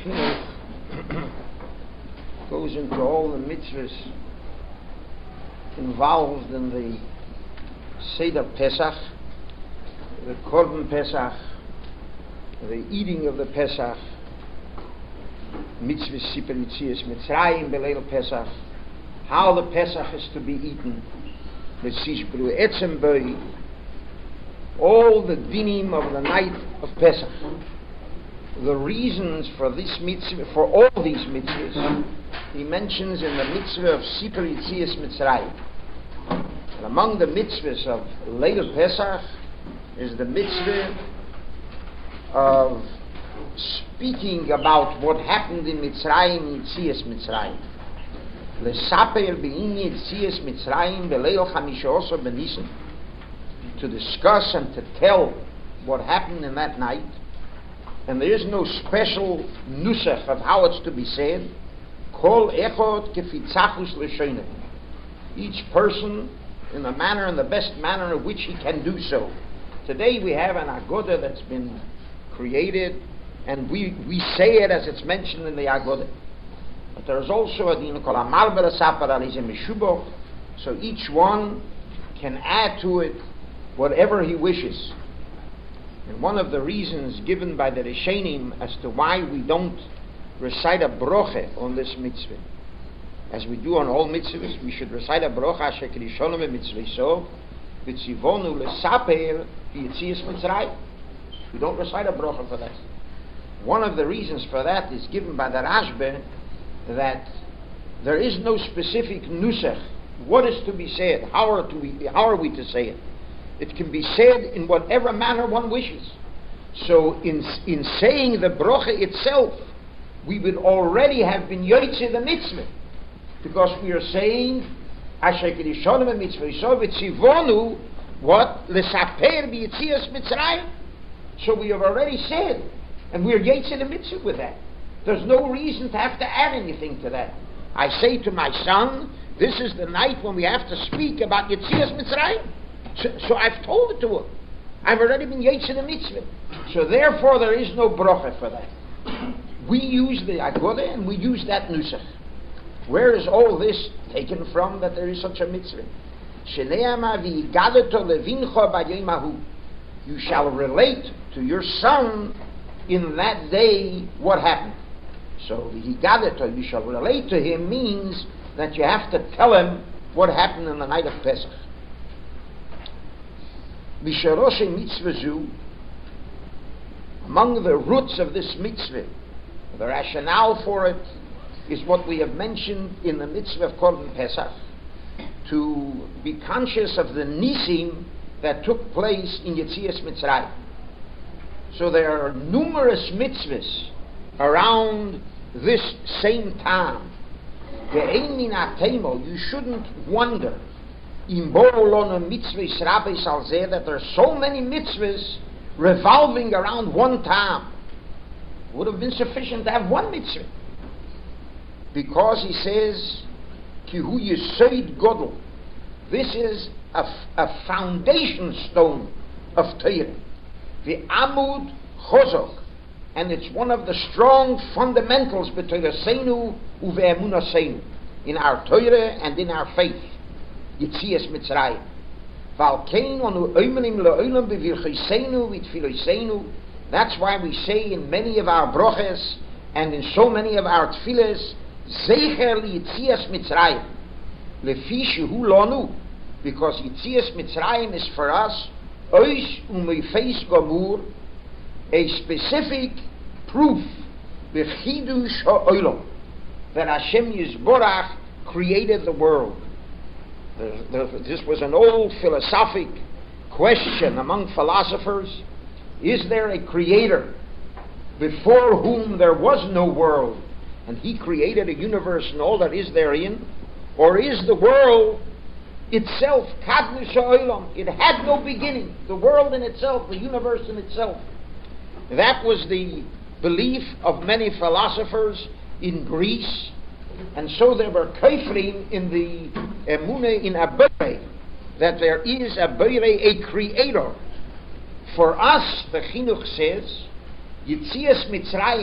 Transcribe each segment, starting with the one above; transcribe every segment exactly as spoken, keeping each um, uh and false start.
chinuch goes into all the mitzvahs involved in the Seder Pesach, the Korban Pesach, the eating of the Pesach, mitzvah Siper Yitzias Mitzrayim Beleil Pesach, how the Pesach is to be eaten, the Sishbru Etzem Boi, all the dinim of the night of Pesach, the reasons for this mitzvah, for all these mitzvahs, he mentions in the mitzvah of Siper Yitzias Mitzrayim. And among the mitzvahs of Leil Pesach is the mitzvah of speaking about what happened in Mitzrayim, Yitzias Mitzrayim. Lesaper be'inyi Yitzias Mitzrayim beleil chamisha osar b'nisan, to discuss and to tell what happened in that night. And there is no special nusach of how it's to be said. Kol echod kefitzachus l'shoineh. Each person in the manner, in the best manner in which he can do so. Today we have an agoda that's been created, and we, we say it as it's mentioned in the agoda. But there's also a din called Amar B'Lasapar Alizeh Meshuboch, so each one can add to it whatever he wishes. And one of the reasons given by the Rishonim as to why we don't recite a broche on this mitzvah, as we do on all mitzvahs, we should recite a broche asher kirishonim b'mitzvah v'tzivonu lesaper v'yitzias Mitzrayim. We don't recite a broche for that. One of the reasons for that is given by the Rashba, that there is no specific nusach. What is to be said? How are, to we, how are we to say it? It can be said in whatever manner one wishes. So in, in saying the broche itself, we would already have been yotzei the mitzvah, because we are saying asher kirishonim mitzvah v'tzivonu what lesaper b'yitzias Mitzrayim. So we have already said, and we are yotzei the mitzvah with that. There's no reason to have to add anything to that. I say to my son, this is the night when we have to speak about Yitzias Mitzrayim. So, so I've told it to him. I've already been yotzei the mitzvah. So therefore there is no brocha for that. We use the agoda and we use that nusach. Where is all this taken from that there is such a mitzvah? You shall relate to your son in that day what happened. So the higadeto, you shall relate to him, means that you have to tell him what happened in the night of Pesach. Misharoshe mitzvah zu, among the roots of this mitzvah, the rationale for it is what we have mentioned in the mitzvah of Korban Pesach, to be conscious of the nisim that took place in Yitzias Mitzrayim. So there are numerous mitzvahs around this same time. You shouldn't wonder that there are so many mitzvahs revolving around one time. It would have been sufficient to have one mitzvah. Because he says, Kihu Yesod Godel. This is a, a foundation stone of Torah. The Amud Chozok. And it's one of the strong fundamentals between Seinu uve'emunah Seinu, in our Torah and in our faith. Yitzias Mitzrayim. Valkein onu oimelim le'olam b'virchoseinu v'tfiloseinu. That's why we say in many of our broches and in so many of our tefillas, Zecher li'yitzias Mitzrayim, lefi shehu lonu, because Yitzias Mitzrayim is for us ois u'meifeis gomur, a specific proof, b'chidush ha'olam, that Hashem Yisborach created the world. The, the, this was an old philosophic question among philosophers. Is there a creator before whom there was no world, and he created a universe and all that is therein? Or is the world itself, kadmush ha'olam, it had no beginning, the world in itself, the universe in itself? That was the belief of many philosophers in Greece, and so they were kafrim in the emunah in a Borei, that there is a Borei, a creator. For us, the Chinuch says, Yitzias Mitzrayim,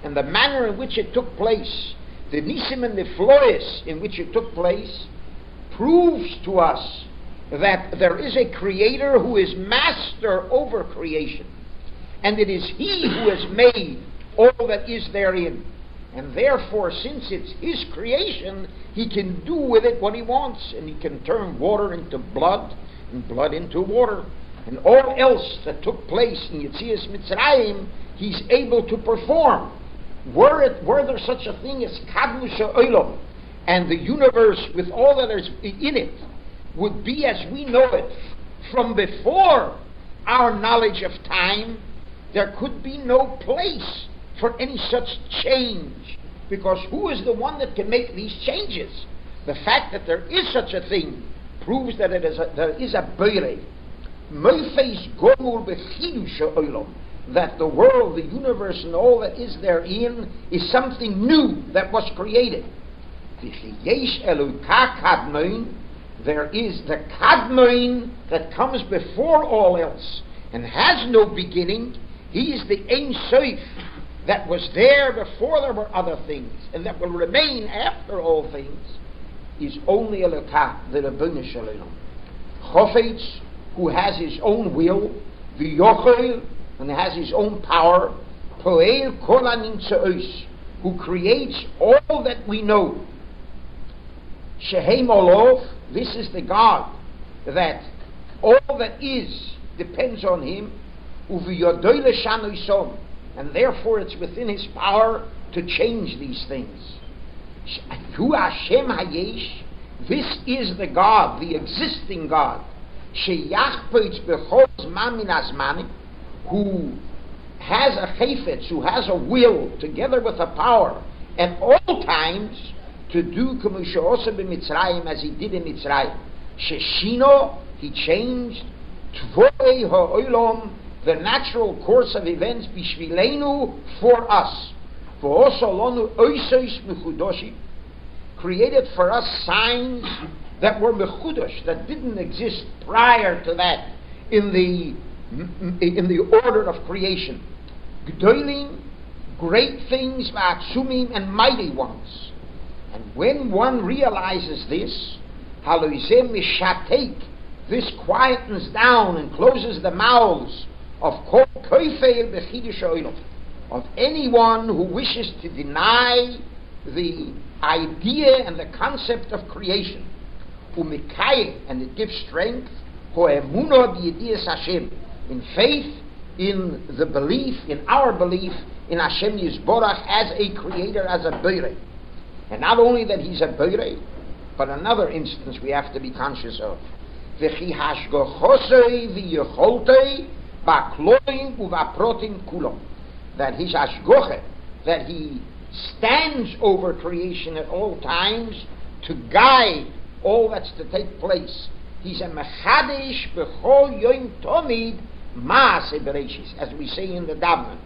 and the manner in which it took place, the nisim and the flois in which it took place, proves to us that there is a creator who is master over creation, and it is he who has made all that is therein. And therefore, since it's his creation, he can do with it what he wants, and he can turn water into blood and blood into water. And all else that took place in Yetzias Mitzrayim, he's able to perform. Were it, were there such a thing as Kadmus Ha'olam, and the universe with all that is in it would be as we know it from before our knowledge of time, there could be no place for any such change, because who is the one that can make these changes? The fact that there is such a thing proves that it is a, there is a Beirei. Meifeis gomur bechidush ha'olam, that the world, the universe, and all that is therein is something new that was created. V'chiyesh Eloka kadmoin, there is the kadmoin that comes before all else and has no beginning. He is the Ein Sof that was there before there were other things and that will remain after all things. Is only Eloka, the Ribono Shel Olam. Chofetz, who has his own will, v'yochel, and has his own power, poel kol hanimtzeos, who creates all that we know. Shehem olov, this is the God that all that is depends on him, uv'yodoi l'shanoi som, and therefore it's within his power to change these things. Hu Hashem hayesh, this is the God, the existing God, sheyachpoitz b'chol zman min hazmanim, who has a chayfetz, who has a will, together with a power, at all times, to do k'mu she'osa b'Mitzrayim, as he did in Mitzrayim. Sheshino, he changed, tvoi ha'olam, the natural course of events, b'shvilenu, for us. V'osa lonu oisos mechudoshim, created for us signs that were mechudosh, that didn't exist prior to that in the in the order of creation. Gdoilim, great things, v'atzumim, and mighty ones. And when one realizes this, haloizem mishatek, this quietens down and closes the mouths of kol koifel b'chidush ha'olam, of anyone who wishes to deny the idea and the concept of creation. Umikayim, and it gives strength, ho'emunah b'yedias Hashem, in faith, in the belief, in our belief in Hashem Yisborach as a creator, as a Beirei. And not only that he's a Beirei, but another instance we have to be conscious of. V'chi hashgochosei v'yecholtei ba'kloim u'va'protim kulom. That his hashgoche, that he stands over creation at all times to guide all that's to take place. He's a mechadesh b'chol yom tomid Maaseh Bereshis, as we say in the Davman.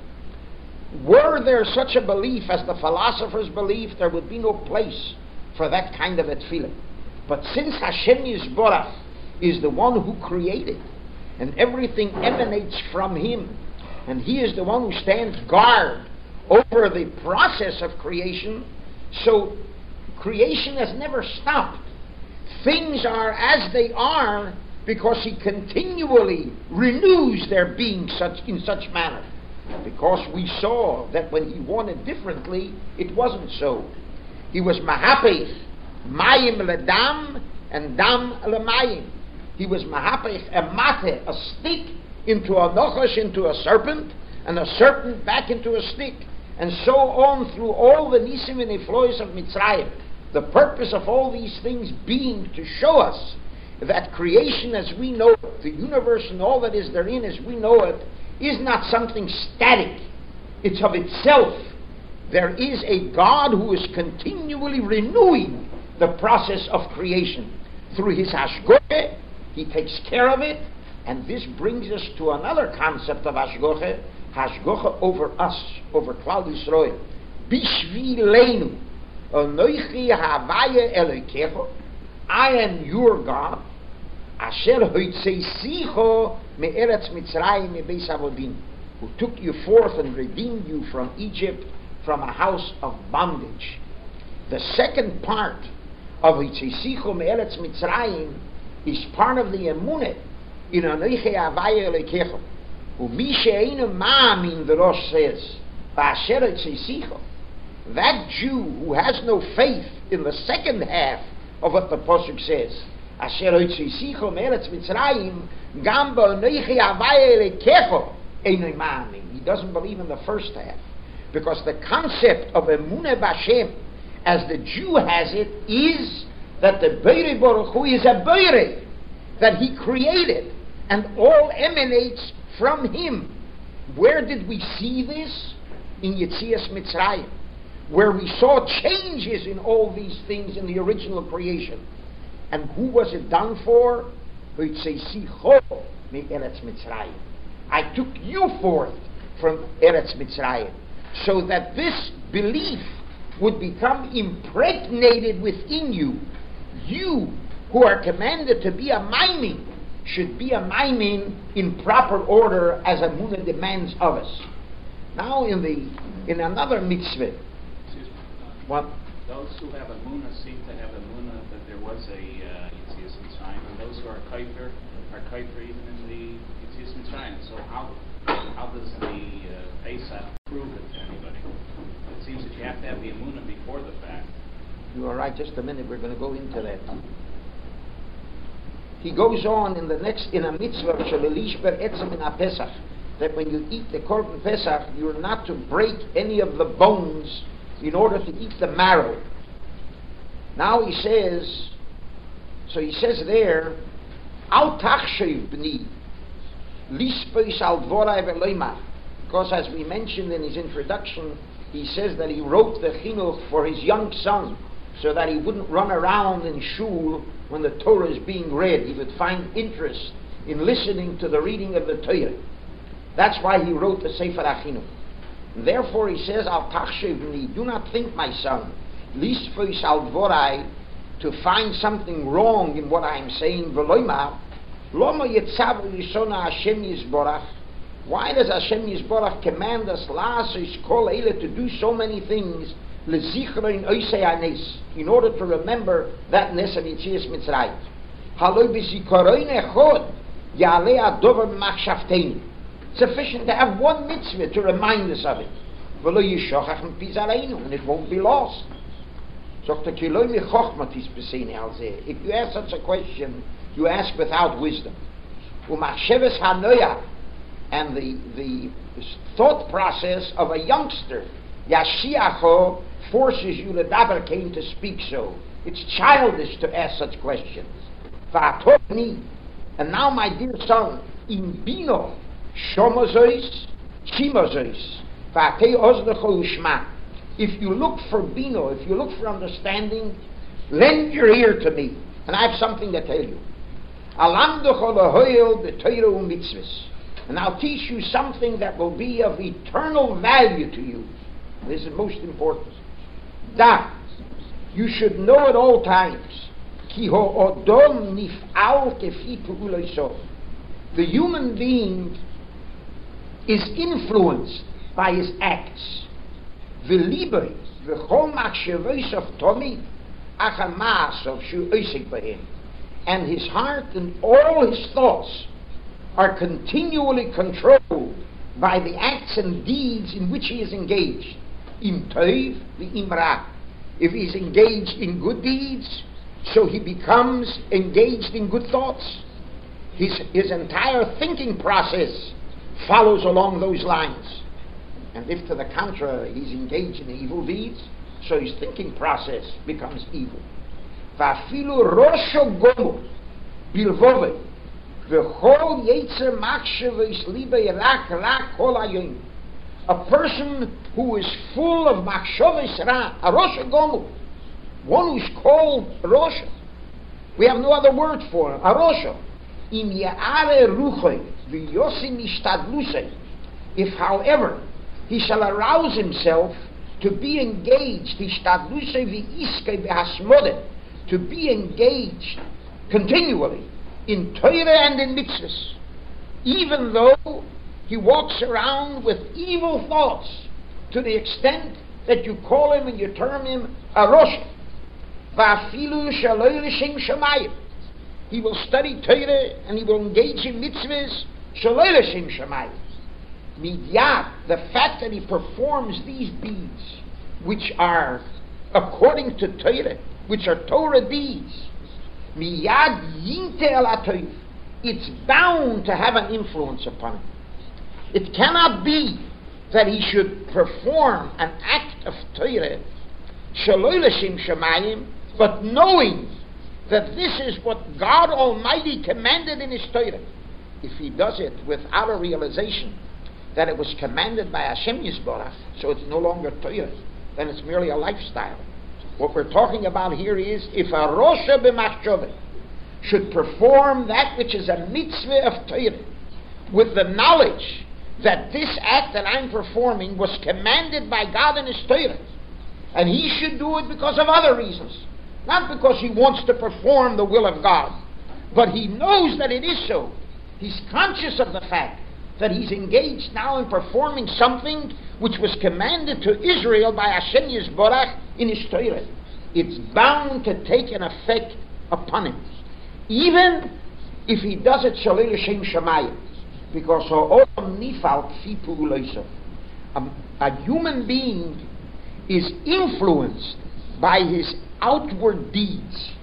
Were there such a belief as the philosophers believe, there would be no place for that kind of a tefillah. But since Hashem Yisborach is the one who created, and everything emanates from him, and he is the one who stands guard over the process of creation, so creation has never stopped. Things are as they are because he continually renews their being such in such manner. Because we saw that when he wanted differently, it wasn't so. He was mahapech, mayim ledam, and dam lemayim. He was mahapech, a mate, a stick, into a nochash, into a serpent, and a serpent back into a stick, and so on through all the nisim and iflois of Mitzrayim. The purpose of all these things being to show us that creation as we know it, the universe and all that is therein as we know it, is not something static. It's of itself. There is a God who is continually renewing the process of creation. Through his hashgoche, he takes care of it, and this brings us to another concept of hashgoche, hashgoche over us, over Klal Yisrael. Bishvileinu, anoichi havaya elokecho, I am your God, Asher hoitzeisicho me'eretz Mitzrayim me'beis avodim, who took you forth and redeemed you from Egypt, from a house of bondage. The second part of Hitzisichu Me'eretz Mitzrayim is part of the emunah in Anochi Havaya Elekecha. Umi she'einu ma'amin, the Rosh says, V'asher Hitzisichu. That Jew who has no faith in the second half of what the Pasuk says, Asher Hitzisichu Me'eretz Mitzrayim, Gam ba'Anochi Havaya Elekecha einu ma'amin. He doesn't believe in the first half. Because the concept of emunah b'Hashem, as the Jew has it, is that the Beirei Baruch Hu is a Beirei, that he created, and all emanates from him. Where did we see this? In Yetzias Mitzrayim, where we saw changes in all these things in the original creation. And who was it done for? Hitzisichu Me'eretz Mitzrayim. I took you forth from Eretz Mitzrayim, so that this belief would become impregnated within you. You, who are commanded to be a maimin, should be a maimin in proper order as Emunah demands of us. Now in the in another mitzvah, what? Those who have Emunah seem to have Emunah that there was a Yetzias Mitzrayim, and those who are Kaifer are Kaifer even in the Yetzias Mitzrayim. So how how does the uh, Pesach prove it to anybody? It seems that you have to have the Emunah before the fact. You are right. Just a minute. We're going to go into that. He goes on in the next in a mitzvah shelelish ber etzem in a Pesach, that when you eat the korban Pesach, you are not to break any of the bones in order to eat the marrow. Now he says, so he says there, al tachshev b'ni lispos al dvorai ve'loimar, because as we mentioned in his introduction, he says that he wrote the chinuch for his young son, so that he wouldn't run around in shul when the Torah is being read. He would find interest in listening to the reading of the Torah. That's why he wrote the Sefer HaChinuch. Therefore he says, Al tachshevni, do not think, my son, lisfos al dvorai, to find something wrong in what I am saying, v'loimar, loma yetzavu yisona Hashem yisborach. Why does Hashem yisborach command us, la'asos kol eile, to do so many things, lezichron oisei hanes, in order to remember that nes of Yetzias Mitzrayim? Haloi b'zikaron echod, ya'alei adover machshavteinu. Sufficient to have one mitzvah to remind us of it. V'lo yishochach m'pizareinu, and it won't be lost. If you ask such a question, you ask without wisdom. Umachsheves hanoya, and the the thought process of a youngster, Yashiacho, forces you to davar came to speak so. It's childish to ask such questions. V'atoni, and now, my dear son, in bino shomozois chimozois v'atei oznecho ushma. If you look for bino, if you look for understanding, lend your ear to me, and I have something to tell you. Alamdocho lehoyel b'toiro u'mitzvos, and I'll teach you something that will be of eternal value to you. This is most important. Da, you should know at all times, ki ho'odom nif'al kefi pu'uloiso. The human being is influenced by his acts. V'liboi v'chol machshavos of tomi achamas of shu oisik b'hem, and his heart and all his thoughts are continually controlled by the acts and deeds in which he is engaged. Im toiv v'im ra. If he is engaged in good deeds, so he becomes engaged in good thoughts. His his entire thinking process follows along those lines. And if to the contrary he's engaged in evil deeds, so his thinking process becomes evil. Va'afilu rosho gomu bilvove v'chol yetzer machshavos libei rak rak kol hayom. A person who is full of machshavos ra, a rosho gomu, one who's called rosho. We have no other word for him, a rosho. Im ya'are ruchoy v'yosim ishtadlusei. If, however, he shall arouse himself to be engaged, to be engaged continually in Torah and in mitzvahs, even though he walks around with evil thoughts to the extent that you call him and you term him a Rosh. Va'afilu shaloi l'shem shamayim. He will study Torah and he will engage in mitzvahs shaloi l'shem shamayim. Midyat, the fact that he performs these deeds, which are according to Torah, which are Torah deeds, miyad yinte el atoiv, it's bound to have an influence upon him. It cannot be that he should perform an act of Torah, shaloi l'shem shamayim, but knowing that this is what God Almighty commanded in His Torah. If he does it without a realization that it was commanded by Hashem Yisborach, so it's no longer Torah, then it's merely a lifestyle. What we're talking about here is if a Rosha b'machshavah should perform that which is a mitzvah of Torah with the knowledge that this act that I'm performing was commanded by God in His Torah, and he should do it because of other reasons, not because he wants to perform the will of God, but he knows that it is so. He's conscious of the fact that he's engaged now in performing something which was commanded to Israel by Hashem Yisborach in His Torah. It's bound to take an effect upon him, even if he does it shalei l'shem shamayim, because ha'olam nifal kfi pu'ulosav. A human being is influenced by his outward deeds.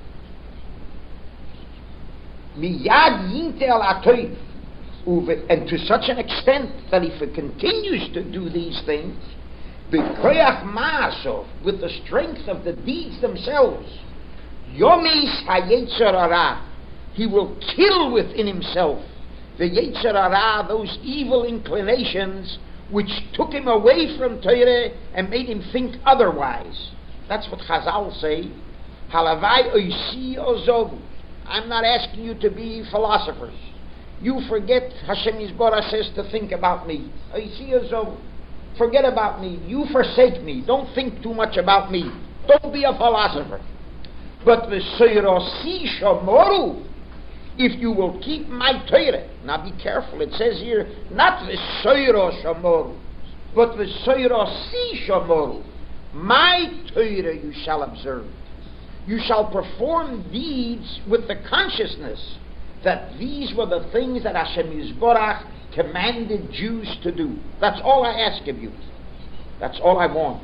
Miyad yinte el atoiv. And to such an extent that if it continues to do these things, b'koyach ma'asov, with the strength of the deeds themselves, yomis ha'yetzer hara, he will kill within himself the yetzer hara, those evil inclinations which took him away from Torah and made him think otherwise. That's what Chazal say. Halavai oisi ozovu. I'm not asking you to be philosophers. You forget, Hashem Yisborach says to think about me. Oisi ozovu. Forget about me. You forsake me. Don't think too much about me. Don't be a philosopher. But v'soirosi shomoru, if you will keep my Torah. Now be careful. It says here, not v'soiro shomoru, but v'soirosi shomoru. My Torah you shall observe. You shall perform deeds with the consciousness that these were the things that Hashem Yisborach commanded Jews to do. That's all I ask of you. That's all I want.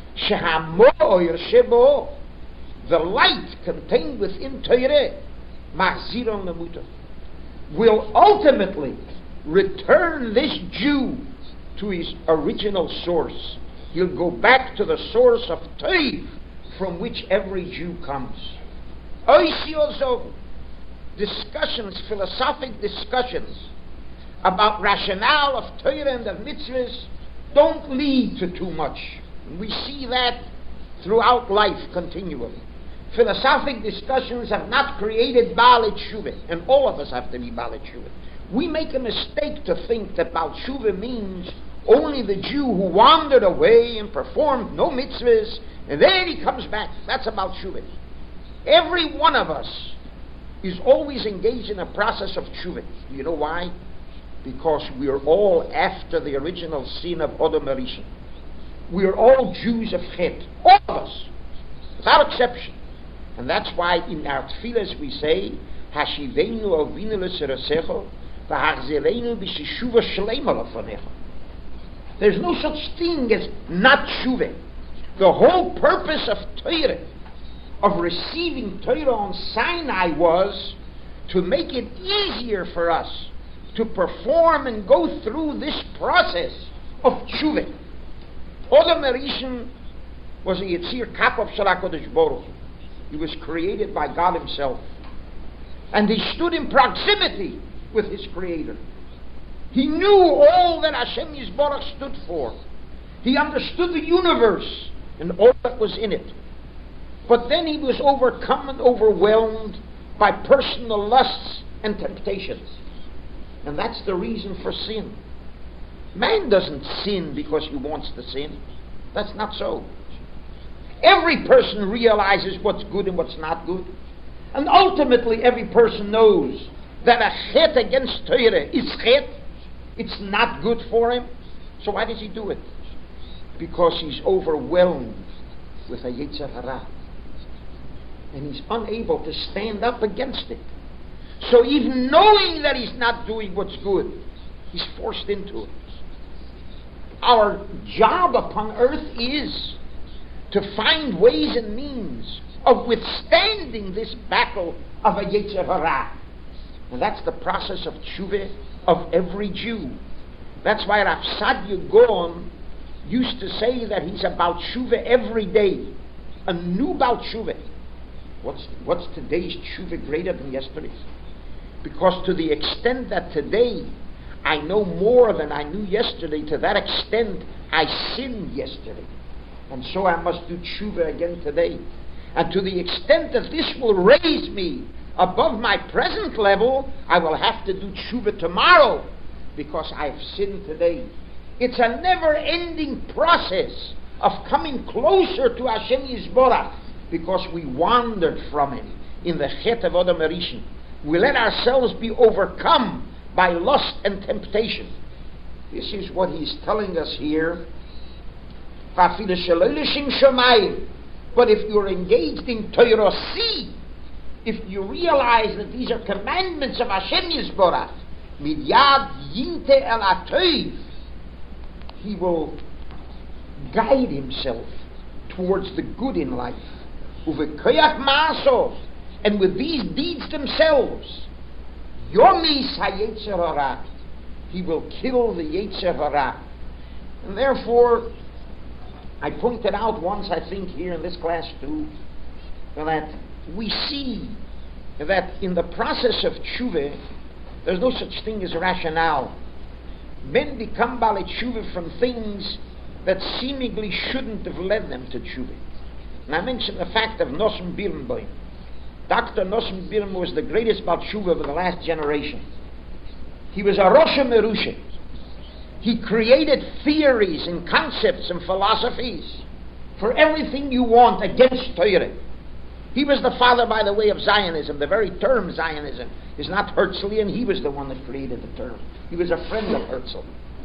The light contained within Torah, Machziron Lemuta, will ultimately return this Jew to his original source. He'll go back to the source of Tov, from which every Jew comes. Discussions, philosophic discussions about rationale of Torah and of mitzvahs don't lead to too much. We see that throughout life continually. Philosophic discussions have not created Baal Tshuva, and all of us have to be Baal Tshuva. We make a mistake to think that Baal Tshuva means only the Jew who wandered away and performed no mitzvahs, and then he comes back. That's about tshuva. Every one of us is always engaged in a process of tshuva. Do you know why? Because we are all after the original sin of Odom Rishon. We are all Jews of Chet. All of us, without exception. And that's why in our tefillas we say, Hashivenu avinu l'serosecho, v'hachzirenu b'shishuva shleima l'fanecha. There's no such thing as not tshuva. The whole purpose of Torah, of receiving Torah on Sinai, was to make it easier for us to perform and go through this process of tshuva. Odom Rishon was a Yitzir Kapov Shel HaKadosh Baruch Hu. He was created by God Himself. And he stood in proximity with his Creator. He knew all that Hashem Yisborach stood for. He understood the universe and all that was in it. But then he was overcome and overwhelmed by personal lusts and temptations. And that's the reason for sin. Man doesn't sin because he wants to sin. That's not so. Every person realizes what's good and what's not good. And ultimately every person knows that a chet against Torah is chet. It's not good for him. So why does he do it? because he's overwhelmed with a Yetzer Hara. And he's unable to stand up against it. So even knowing that he's not doing what's good, he's forced into it. Our job upon earth is to find ways and means of withstanding this battle of a Yetzer Hara. And that's the process of tshuva of every Jew. That's why Rav Sadia Gaon used to say that he's about tshuva every day. A new about tshuva. What's, what's today's tshuva greater than yesterday's? Because to the extent that today I know more than I knew yesterday, to that extent I sinned yesterday. And so I must do tshuva again today. And to the extent that this will raise me above my present level, I will have to do tshuva tomorrow because I've sinned today. It's a never-ending process of coming closer to Hashem Yisborach because we wandered from Him in the Chet of Adam Rishon. We let ourselves be overcome by lust and temptation. This is what he's telling us here. But if you're engaged in Torah C, if you realize that these are commandments of Hashem Yisborach, midyad yinte el atoiv, he will guide himself towards the good in life. Uvekoyach ma'asov, and with these deeds themselves, yomis ha-Yetzer Hara, he will kill the Yetzer Hara. And therefore, I pointed out once, I think here in this class too, that we see that in the process of tshuva, there's no such thing as rationale. Men become baalei tshuva from things that seemingly shouldn't have led them to tshuva. And I mentioned the fact of Nosson Birnbaum. Doctor Nosson Birnbaum was the greatest baal tshuva of the last generation. He was a Rosh Merusha. He created theories and concepts and philosophies for everything you want against Torah. He was the father, by the way, of Zionism. The very term Zionism is not Herzlian. He was the one that created the term. He was a friend of Herzl.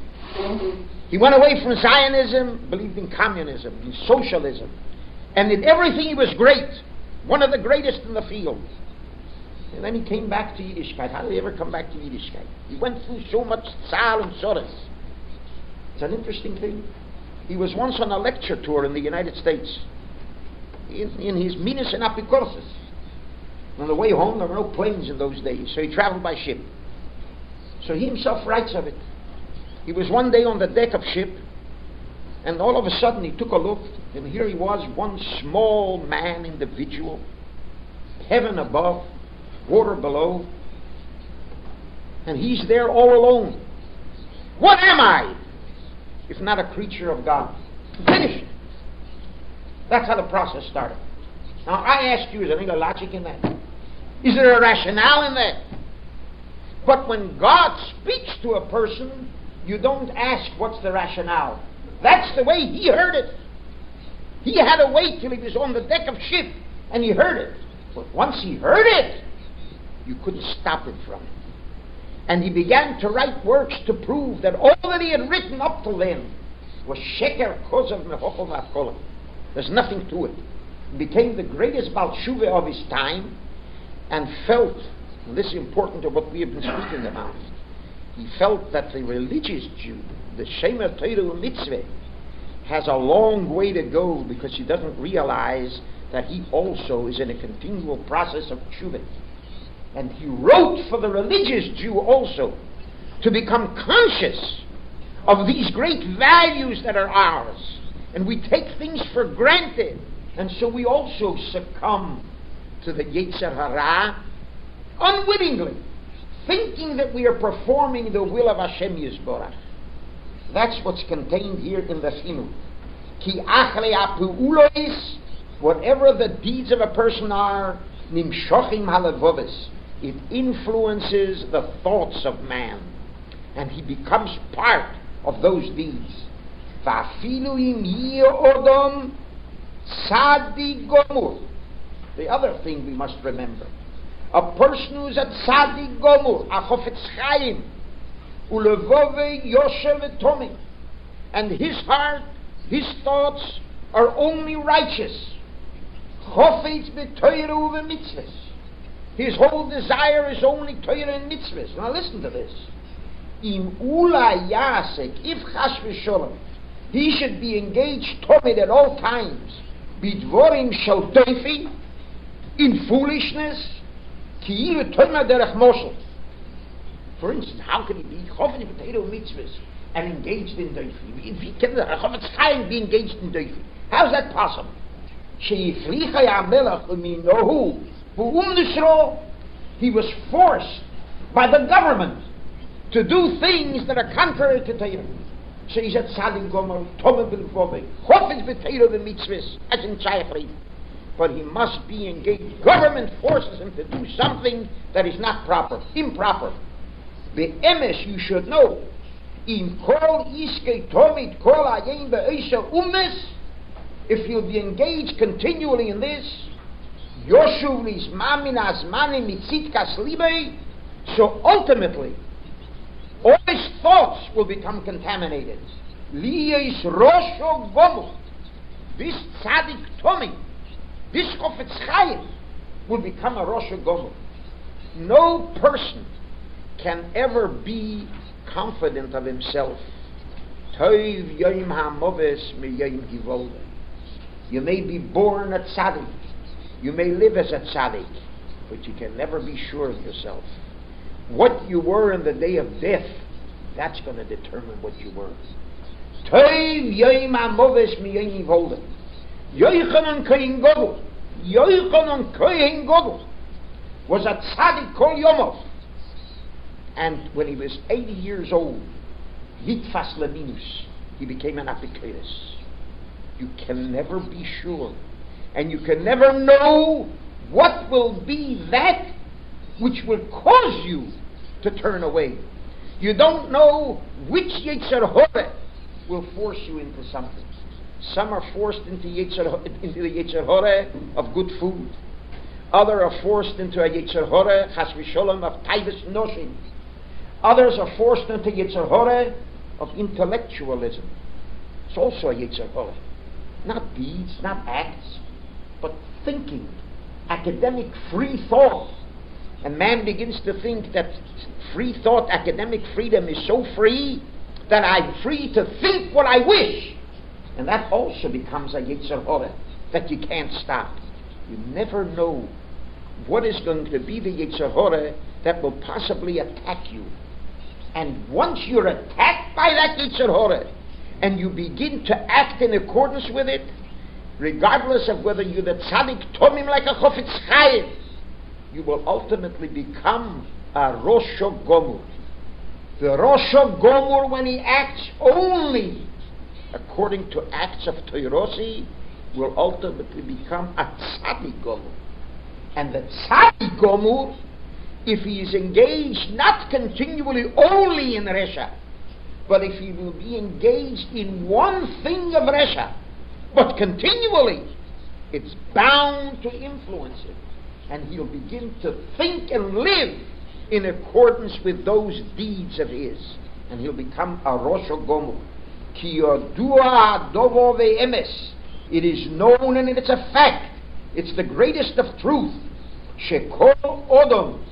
He went away from Zionism, believed in communism, in socialism, and in everything he was great. One of the greatest in the field. And then he came back to Yiddishkeit. How did he ever come back to Yiddishkeit? He went through so much tzar and sorrows. It's an interesting thing. He was once on a lecture tour in the United States, in, in his Minas and Apikorsis. On the way home, there were no planes in those days, so he traveled by ship. So he himself writes of it. He was one day on the deck of ship, and all of a sudden he took a look, and here he was, one small man individual, heaven above, water below, and he's there all alone. What am I, if not a creature of God? Finished. That's how the process started. Now I ask you, is there any logic in that? Is there a rationale in that? But when God speaks to a person, you don't ask what's the rationale. That's the way he heard it. He had to wait till he was on the deck of ship and he heard it. But once he heard it, you couldn't stop him from it. And he began to write works to prove that all that he had written up till then was sheker kozav mechokol v'afkolah. There's nothing to it. He became the greatest baal tshuva of his time and felt, and this is important to what we have been speaking about, he felt that the religious Jew, the Shemer Torah Mitzvah, has a long way to go because he doesn't realize that he also is in a continual process of tshuva. And he wrote for the religious Jew also to become conscious of these great values that are ours. And we take things for granted. And so we also succumb to the Yetzer Hara unwittingly, thinking that we are performing the will of Hashem Yisborach. That's what's contained here in the Chinu. Ki achle ha'pu'ulos, whatever the deeds of a person are, nimshochim halevovis, it influences the thoughts of man, and he becomes part of those deeds. Va'afilu im yeh odom tzaddik gomur. The other thing we must remember, a person who is a tzaddik gomur, a chofetz chaim, ulevove yosher v'tomim, and his heart His thoughts are only righteous. Chofetz b'Torah u'b'mitzvos. His whole desire is only Torah and mitzvahs. Now listen to this. Im ula yasek, if chas v'sholem, he should be engaged tomid at all times, bidvorim shel doifi, in foolishness, ki ilu toima derech moshel. For instance, how can he be chofetz b'Torah u'mitzvos and engaged in doifi? If he can, chofetz chaim be engaged in doifi. How is that possible? Sheiflicha yamelach u'minohu. He was forced by the government to do things that are contrary to Torah. So he's at Tzadik Gomer, Tomah B'Lvoveh, Chofetz b'Torah v'mitzvos, as in Shayachri. But he must be engaged. Government forces him to do something that is not proper, improper. Be'emes, you should know, in kol iskei tomid kol ayin be'eisha ummes, if you'll be engaged continually in this, Yoshuv lizman azmani mitzitkas libei, so ultimately all his thoughts will become contaminated. Liyes rosho gomel, this tzaddik tomi, this chofetz chaim will become a rosho gomel. No person can ever be confident of himself. Toiv yoim hamoves me yoim givolde. You may be born a tzaddik, you may live as a tzaddik, but you can never be sure of yourself. What you were in the day of death, that's going to determine what you were. Toiv yoim hamoves me yoim givolde. Yochanan Kohen Gadol, Yochanan Kohen Gadol was a tzaddik kol yomov, and when he was eighty years old, Yitfas Leminus, he became an apikoros. You can never be sure, and you can never know what will be that which will cause you to turn away. You don't know which Yetzer Hara will force you into something. Some are forced into, Yetzer, into the Yetzer Hara of good food. Others are forced into a Yetzer Hara, Chas v'Sholom, of Taivas Noshim. Others are forced into Yetzer Hara of intellectualism. It's also a Yetzer Hara. Not deeds, not acts, but thinking, academic free thought. And man begins to think that free thought, academic freedom is so free that I'm free to think what I wish. And that also becomes a Yetzer Hara that you can't stop. You never know what is going to be the Yetzer Hara that will possibly attack you. And once you're attacked by that Yetzer Hara, and you begin to act in accordance with it, regardless of whether you're the tzaddik tomim like a chofetz chaim, you will ultimately become a rosho gomur. The rosho gomur, when he acts only according to acts of Toirosi, will ultimately become a tzaddik gomur. And the tzaddik gomur, if he is engaged not continually only in Resha, but if he will be engaged in one thing of Resha, but continually, it's bound to influence him. And he'll begin to think and live in accordance with those deeds of his. And he'll become a Rosho Gomor. Ki yodua dovo ve'emes. It is known and it's a fact. It's the greatest of truth. Shekol odom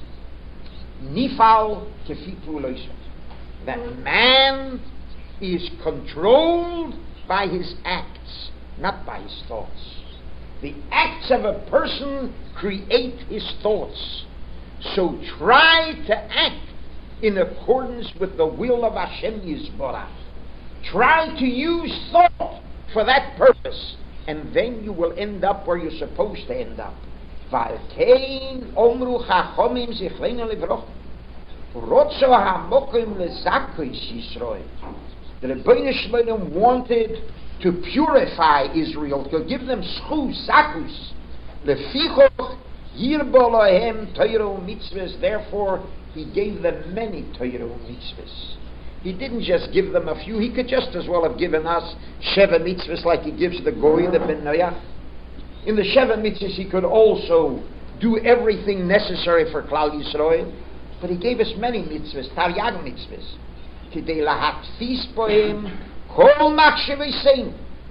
nifal kefitu loisa. That man is controlled by his acts, not by his thoughts. The acts of a person create his thoughts. So try to act in accordance with the will of Hashem Yisborach. Try to use thought for that purpose, and then you will end up where you're supposed to end up. Valkein omru chachomim zichleinu livroch. Rotzo hamokim lezakis Yisroel. The Rebbeinu Shloim wanted to purify Israel, to give them schus, zakus. Lefichoch yirbo lohem Torah mitzvahs. Therefore, he gave them many Torah mitzvahs. He didn't just give them a few. He could just as well have given us Sheva mitzvahs like he gives the Goy, the Ben Noach. In the Sheva mitzvahs, he could also do everything necessary for Klal Yisrael. But he gave us many mitzvahs, Taryag mitzvahs. Kidei lahatfis bohem kol machshavei sein.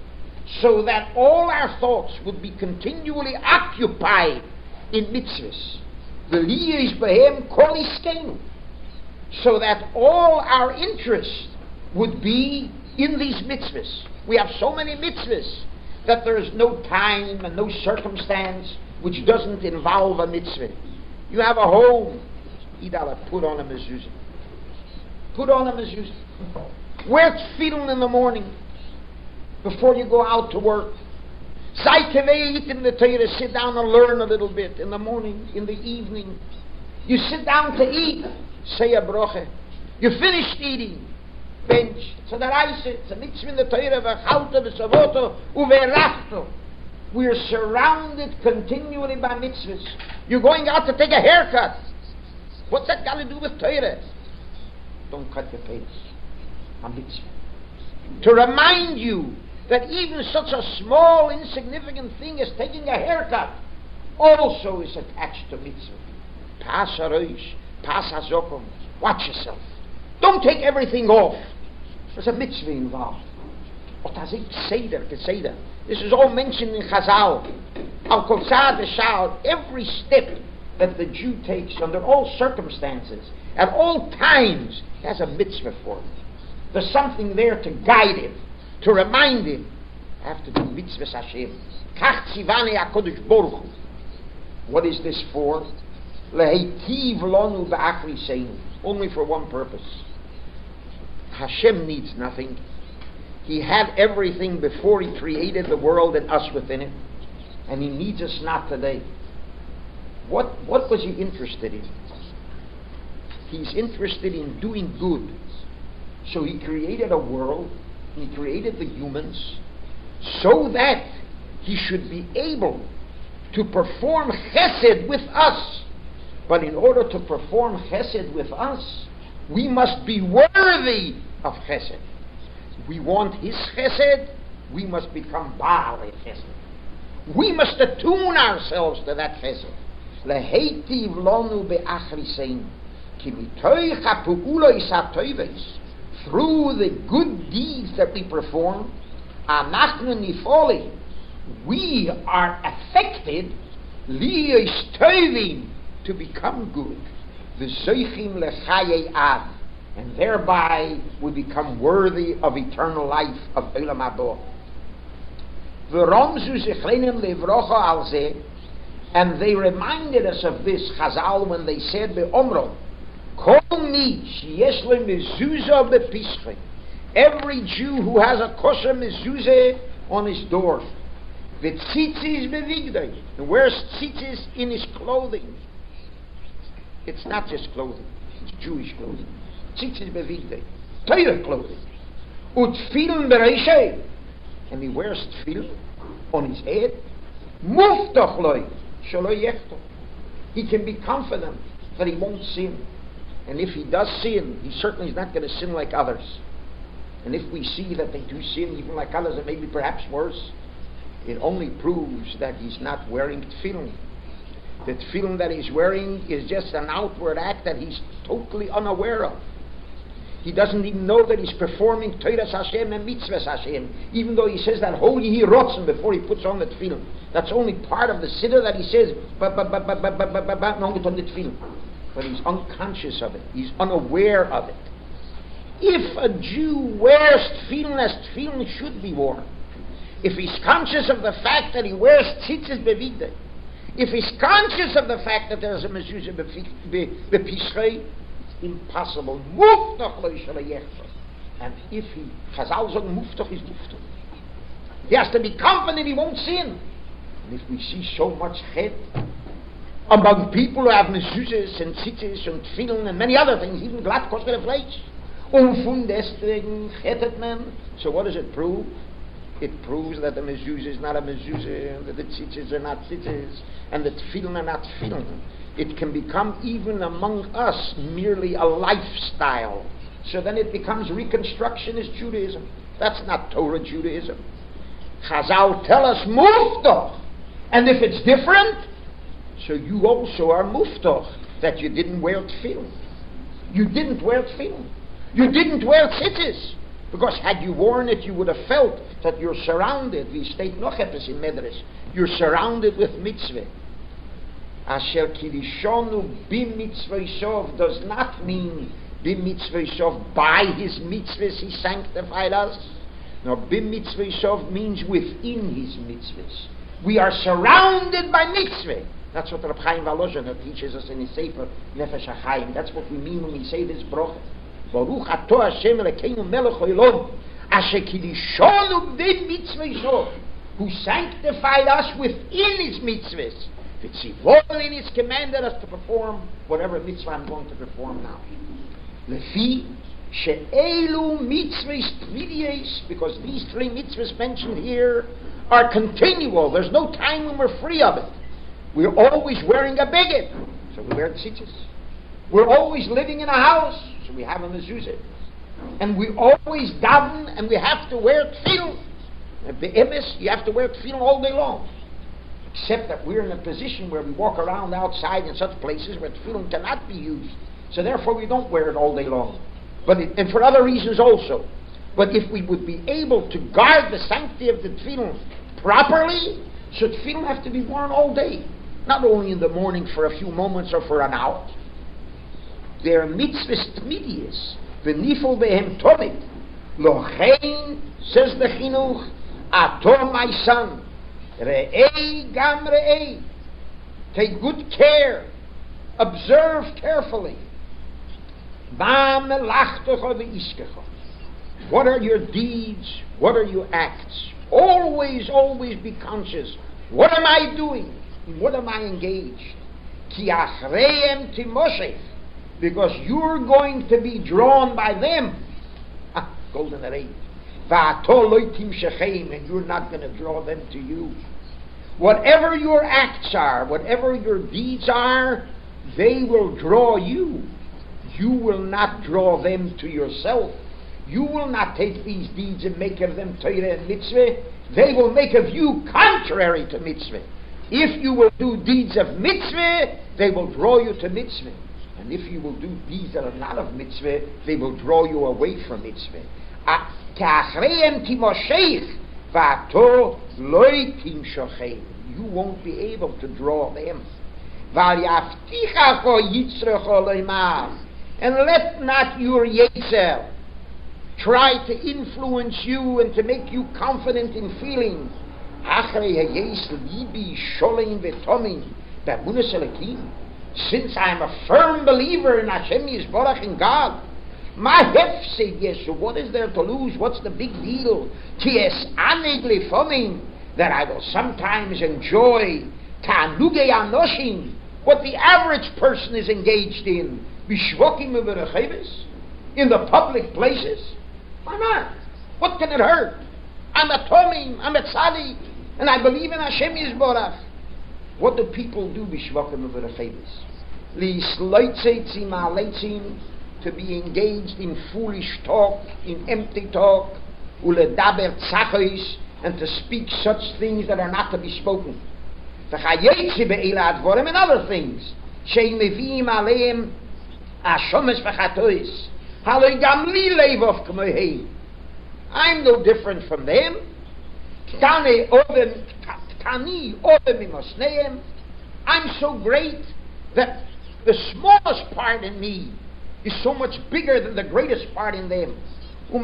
so that all our thoughts would be continually occupied in mitzvahs. V'liyish behem kol iskeinu, so that all our interest would be in these mitzvahs. We have so many mitzvahs that there is no time and no circumstance which doesn't involve a mitzvah. You have a home, you gotta put on a mezuzah. Put on a mezuzah. Wear tefillin in the morning before you go out to work. Sei kaveit in the Torah, sit down and learn a little bit in the morning, in the evening. You sit down to eat, say a broche. You finished eating, bench. So that I say, it's a mitzvah in the Torah, v'chalta v'savoto uve'rachto. We are surrounded continually by mitzvahs. You're going out to take a haircut. What's that got to do with Torah? Don't cut your face. A mitzvah. To remind you that even such a small, insignificant thing as taking a haircut also is attached to mitzvah. Pas harosh, pas hazokom. Watch yourself. Don't take everything off. There's a mitzvah involved. Otazik seder, keseder. This is all mentioned in Chazal. Al kotzad v'shal. Every step that the Jew takes under all circumstances, at all times, has a mitzvah for him. There's something there to guide him, to remind him. I have to do mitzvahs Hashem. Kach tzivani HaKadosh Baruch Hu. What is this for? Lehitiv lonu ba'achriseinu. Only for one purpose. Hashem needs nothing. He had everything before He created the world and us within it. And He needs us not today. What, what was He interested in? He's interested in doing good. So He created a world. He created the humans so that He should be able to perform chesed with us. But in order to perform chesed with us, we must be worthy of chesed. We want His chesed, we must become Baal chesed. We must attune ourselves to that chesed. Lehetiv lonu be'achrisein ki mitoich ha'pu'ulos ha'toves. Through the good deeds that we perform, anachnu nifoli, we are affected liyos tovim, to become good, v'zoichim lechaye ad, and thereby we become worthy of eternal life of Olam Haba. V'romzu zechlenim levrocha al zeh, and they reminded us of this Chazal when they said be'omro, kol mi sheyesh le mezuzah bepischei, every Jew who has a kosher mezuzah on his door, v'tzitzis bevigdei, and wears tzitzis in his clothing. It's not just clothing, it's Jewish clothing. Tzitzis bevigdei, Torah clothing. Utfilin bereishei, and he wears tefillin on his head. Muftach loy shelo yechto, he can be confident that he won't sin. And if he does sin, he certainly is not going to sin like others. And if we see that they do sin even like others, and maybe perhaps worse, it only proves that he's not wearing tefillin. The tefillin that he's wearing is just an outward act that he's totally unaware of. He doesn't even know that he's performing Toras Hashem and Mitzvahs Hashem, even though he says that Holy He Rotzen before he puts on the tefillin. That's only part of the siddur that he says, but but but but but but but but but no, on the tefillin. But he's unconscious of it. He's unaware of it. If a Jew wears tefillin as tefillin should be worn, if he's conscious of the fact that he wears tzitzis bevigdei, if he's conscious of the fact that there's a mezuzah bepischei, it's impossible. Muftach lo shelo yechto. And if he, Chazal zog muftach is muftach. He has to be confident he won't sin. And if we see so much chet among people who have mezuzahs and tzitzis and tefillin and many other things, even glatt kosher fleisch, und von deswegen chetet man, so what does it prove? It proves that the mezuzah is not a mezuzah, that the tzitzis are not tzitzis, and the tefillin are not tefillin. It can become, even among us, merely a lifestyle. So then it becomes Reconstructionist Judaism. That's not Torah Judaism. Chazal tell us muftach. And if it's different, so you also are muftach, that you didn't wear tefillin. You didn't wear tefillin. You didn't wear tzitzis. Because had you worn it, you would have felt that you're surrounded. We state noch etwas in Medrash. You're surrounded with mitzvah. Asher kirishonu bim mitzvah yisov does not mean bim mitzvah yisov by his mitzvahs he sanctified us. No, bim mitzvah yisov means within his mitzvahs. We are surrounded by mitzvah. That's what Reb Chaim Volozhin teaches us in his Sefer Nefesh HaChaim. That's what we mean when we say this bracha. Baruch atah Hashem Elokeinu melech haolam asher kirishonu bim mitzvah yisov, who sanctified us within his mitzvahs. And it's commanded us to perform whatever mitzvah I'm going to perform now. Lefi she'elu mitzvahs tvidiyos, because these three mitzvahs mentioned here are continual. There's no time when we're free of it. We're always wearing a beged, so we wear tzitzis. We're always living in a house, so we have a mezuzah. And we always daven, and we have to wear tefillin. And be'emes, you have to wear tefillin all day long. Except that we're in a position where we walk around outside in such places where tefillin cannot be used. So therefore we don't wear it all day long. But it, and for other reasons also. But if we would be able to guard the sanctity of the tefillin properly, so tefillin have to be worn all day. Not only in the morning for a few moments or for an hour. They're mitzvahs tmidius. V'nifol behem tomid. Lochein, says the chinuch, ato my son. Re'ei gam re'ei. Take good care. Observe carefully. Ma melachtecha ve'iskecha. What are your deeds? What are your acts? Always, always be conscious. What am I doing? In what am I engaged? Ki achreim timoshech. Because you're going to be drawn by them. Ah, golden array. Va'ato lo timshechem, and you're not going to draw them to you. Whatever your acts are, whatever your deeds are, they will draw you. You will not draw them to yourself. You will not take these deeds and make of them Torah and mitzvah. They will make of you contrary to mitzvah. If you will do deeds of mitzvah, they will draw you to mitzvah. And if you will do deeds that are not of mitzvah, they will draw you away from mitzvah. You won't be able to draw them. And let not your Yetzer try to influence you and to make you confident in feeling. Since I'm a firm believer in Hashem Yisborach in God, my hefsed Yesu, what is there to lose? What's the big deal? Ties anegli fomin, that I will sometimes enjoy tanugei anoshim, what the average person is engaged in, bishvokim u'berecheves, in the public places. Why not? What can it hurt? I'm a tomim, I'm a tzaddik, and I believe in Hashem Yisborach. What do people do bishvokim u'berecheves? Li'isloitzeitzim aletzim, to be engaged in foolish talk, in empty talk, uledaber tzachos, and to speak such things that are not to be spoken. V'chayetzi be'ela advorim, and other things. She'im meviim aleim ashomes v'chatois. Haloi gam li levov k'moheim. I'm no different from them. Ktani ovem, ktani ovem imosneim. I'm so great that the smallest part in me is so much bigger than the greatest part in them. So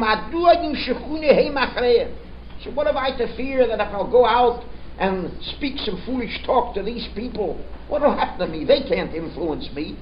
what have I to fear that if I'll go out and speak some foolish talk to these people, what will happen to me? They can't influence me.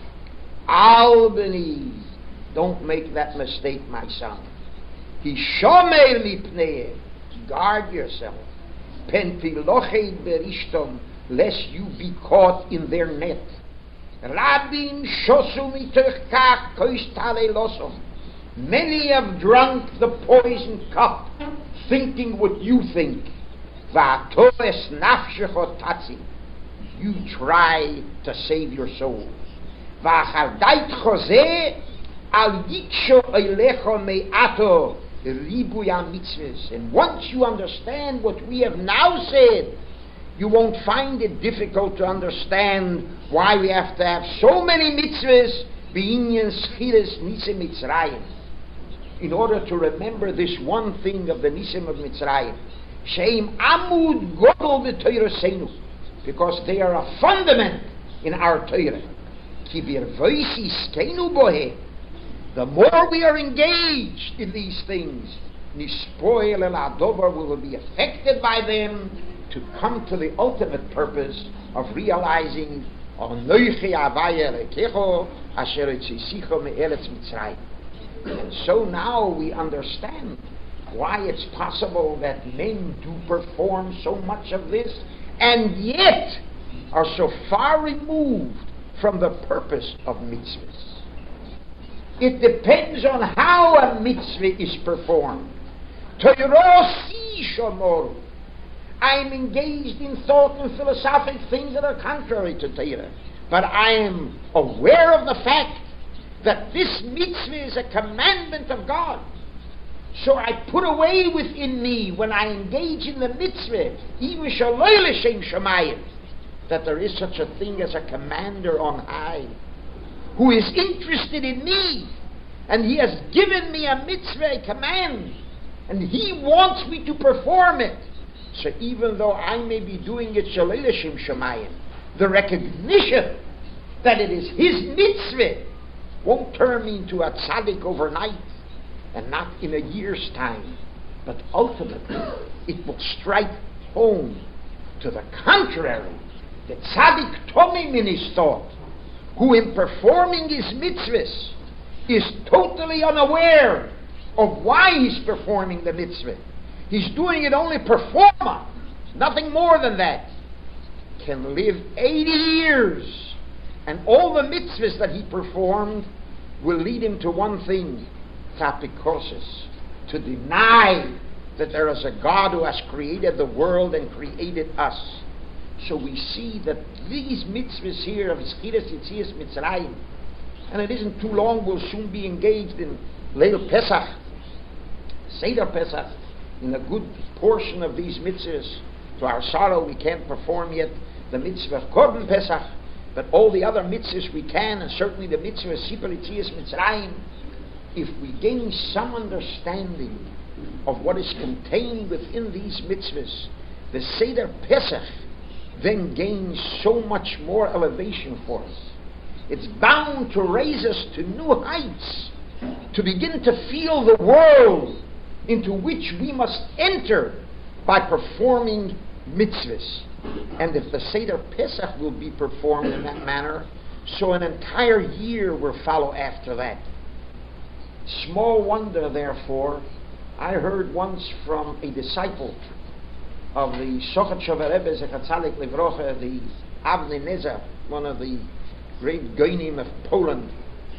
Albany, don't make that mistake, my son. Hishomer mipnei, guard yourself. Pentiloched berishtom, lest you be caught in their net. Rabin shosu mitoch kach koistale losom. Many have drunk the poison cup, thinking what you think. Va'atoes nafshecho tatzi. You try to save your soul. Va'chardait chozeh al yiksho eilecho me'ato ribuya mitzvahs. And once you understand what we have now said, you won't find it difficult to understand why we have to have so many mitzvahs, b'inyan schiras nise mitzrayim. in order to remember this one thing of the Nisim of Mitzrayim. Sheim Amud Godol B'Torah, because they are a fundament in our Torah. Ki virvoisi skenu bohe. The more we are engaged in these things, nispoil el adover, we will be affected by them to come to the ultimate purpose of realizing Anoichi Avaya Rekecho Asher Etzisicho Me'eretz Mitzrayim. And so now we understand why it's possible that men do perform so much of this and yet are so far removed from the purpose of mitzvahs. It depends on how a mitzvah is performed. Torah si shomoru. I am engaged in thought and philosophic things that are contrary to Torah, but I am aware of the fact that this mitzvah is a commandment of God. So I put away within me, when I engage in the mitzvah, even shaloi l'shem shamayim, that there is such a thing as a commander on high, who is interested in me, and he has given me a mitzvah, a command, and he wants me to perform it. So even though I may be doing it shaloi l'shem shamayim, the recognition that it is his mitzvah won't turn me into a tzaddik overnight, and not in a year's time, but ultimately it will strike home. To the contrary, the tzaddik tomim in his thought, who in performing his mitzvahs is totally unaware of why he's performing the mitzvah. He's doing it only per forma, nothing more than that. Can live eighty years, and all the mitzvahs that he performed will lead him to one thing: tapikosis, to deny that there is a God who has created the world and created us. So we see that these mitzvahs here of Zchiras Yetzias Mitzrayim, and it isn't too long, we'll soon be engaged in Leil Pesach, Seder Pesach, in a good portion of these mitzvahs. To our sorrow, we can't perform yet the mitzvah of Korban Pesach, but all the other mitzvahs we can, and certainly the mitzvah of Sipur Yetzias Mitzrayim. If we gain some understanding of what is contained within these mitzvahs, the Seder Pesach then gains so much more elevation for us. It's bound to raise us to new heights, to begin to feel the world into which we must enter by performing mitzvahs. And if the Seder Pesach will be performed in that manner, so an entire year will follow after that. Small wonder, therefore, I heard once from a disciple of the Shochet Shover Rebbe Zecher Tzadik Livrocha, the Avnei Nezer, one of the great Goyim of Poland.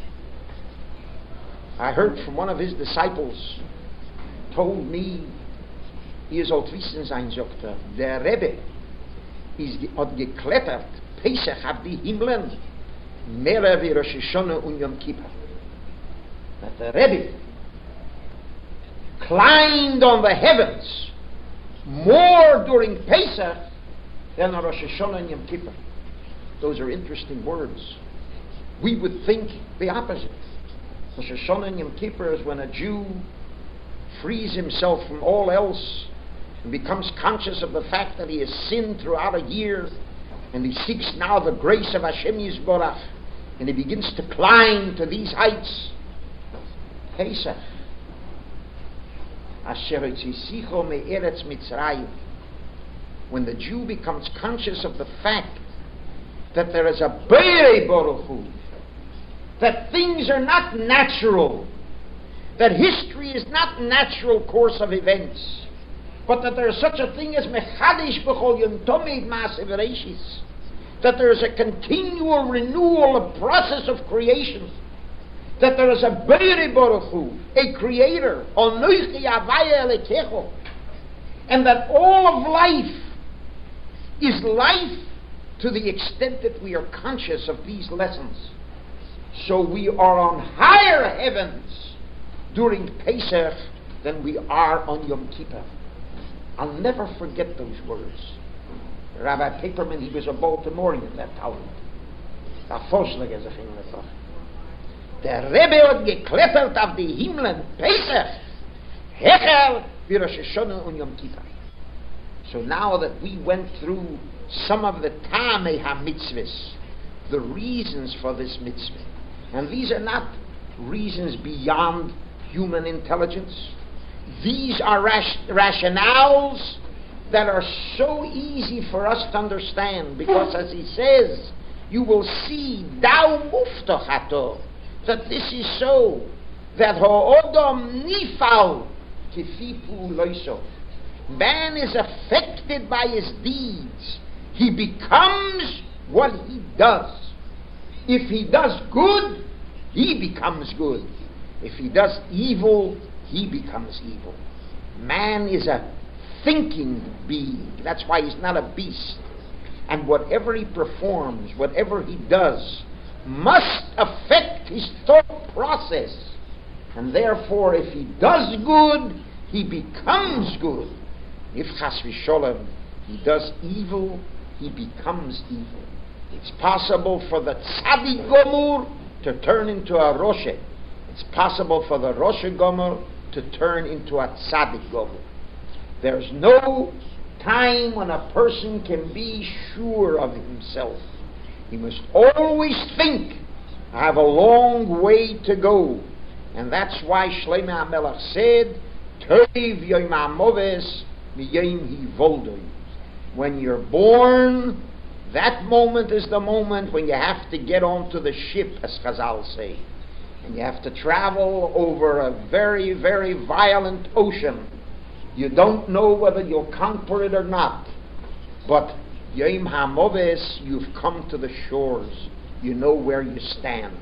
I heard from one of his disciples, told me, ihr sollt wissen sein, sagt er, der Rebbe is hat geklettert, Pesach auf die Himmeln, mehr wie Rosh Hashanah und Yom Kippur. That the Rebbe climbed on the heavens more during Pesach than on Rosh Hashanah and Yom Kippur. Those are interesting words. We would think the opposite. Rosh Hashanah and Yom Kippur is when a Jew frees himself from all else and becomes conscious of the fact that he has sinned throughout a year, and he seeks now the grace of Hashem Yisborach, and he begins to climb to these heights. Pesach, Asher Etzisicho Me'eretz Mitzrayim, when the Jew becomes conscious of the fact that there is a Be'er Baruch Hu, that things are not natural, that history is not natural course of events, but that there is such a thing as Mechadish B'chol Yom Tomid Ma'aseh Bereishis, that there is a continual renewal, a process of creation, that there is a Be'er Baruch Hu, a creator, Anoichi Avaya Elekecho, and that all of life is life to the extent that we are conscious of these lessons. So we are on higher heavens during Pesach than we are on Yom Kippur. I'll never forget those words. Rabbi Paperman, he was a Baltimorean, that talent. Der Rebbe hat geklettert auf die Himmeln, Pesach, Hecher, wie Rosh Hashanah und Yom Kippur. So now that we went through some of the Tamei HaMitzvahs, the reasons for this mitzvah, and these are not reasons beyond human intelligence. These are ras- rationales that are so easy for us to understand, because as he says, you will see, Dau muftachato, that this is so, that ha'odom nifal kifipu loiso. Man is affected by his deeds. He becomes what he does. If he does good, he becomes good. If he does evil, he becomes evil. Man is a thinking being. That's why he's not a beast. And whatever he performs, whatever he does, must affect his thought process. And therefore, if he does good, he becomes good. If chas v'sholem, he does evil, he becomes evil. It's possible for the tzaddik gomur to turn into a roshe. It's possible for the roshe gomur to turn into a tzaddik gomur. There's no time when a person can be sure of himself. He must always think, I have a long way to go. And that's why Shlomo HaMelech said, Toiv yoim ha'moves miyom hivoldoi. When you're born, that moment is the moment when you have to get onto the ship, as Chazal say. And you have to travel over a very, very violent ocean. You don't know whether you'll conquer it or not. But Yom HaMoves, you've come to the shores. You know where you stand.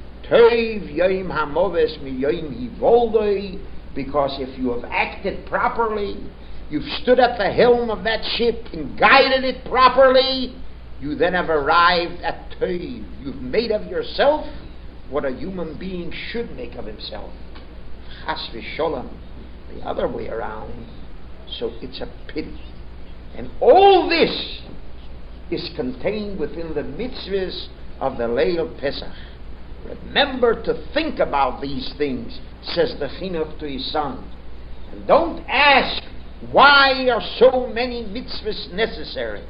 Toiv Yom HaMoves mi Yom Hivoldoi, because if you have acted properly, you've stood at the helm of that ship and guided it properly, you then have arrived at Toiv. You've made of yourself what a human being should make of himself. Chas v'sholem, the other way around. So it's a pity. And all this is contained within the mitzvahs of the Leil Pesach. Remember to think about these things, says the chinuch to his son. And don't ask, why are so many mitzvahs necessary?